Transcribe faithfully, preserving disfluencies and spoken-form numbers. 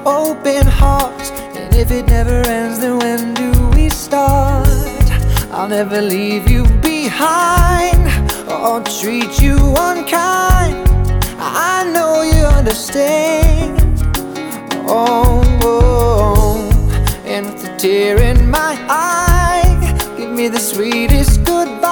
open hearts. And if it never ends, then when do we start? I'll never leave you behind or treat you unkind. I know you understand. Oh, oh. And with a tear in my eye, give me the sweetest goodbye.